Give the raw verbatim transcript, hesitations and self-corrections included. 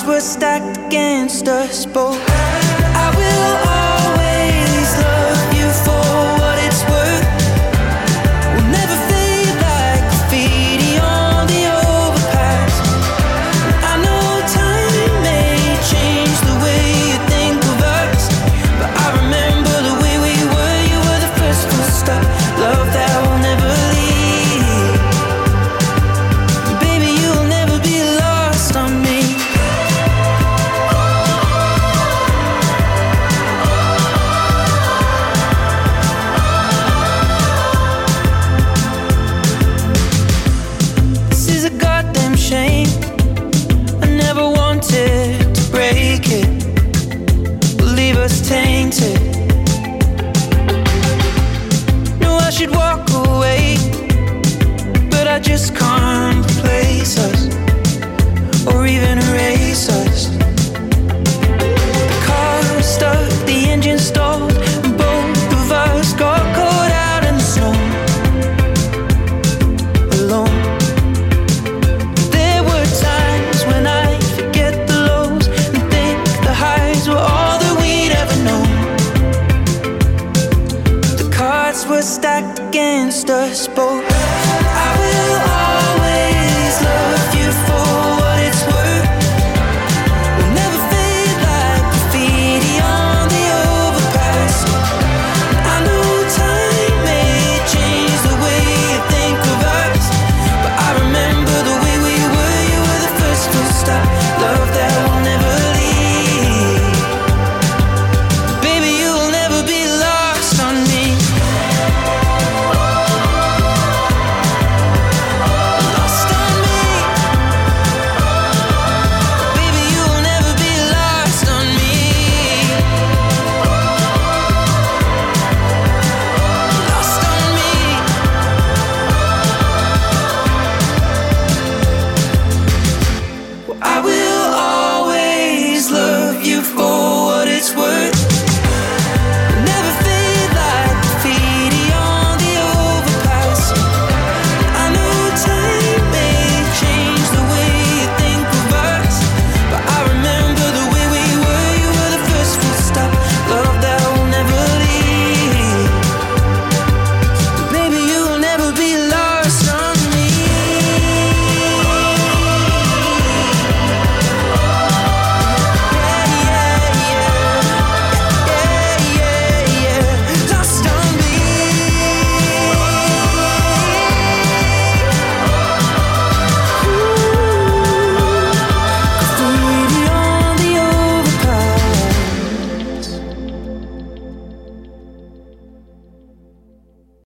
were stacked against us both. I will always love you for what it's worth. We'll never fade like graffiti on the overpass. I know time may change the way you think of us, but I remember the way we were. You were the first full stop, love that will never leave. Baby, you'll never be lost on me. This is a goddamn shame. I never wanted to break it, will leave us tainted. No, I should walk away, but I just can't replace us.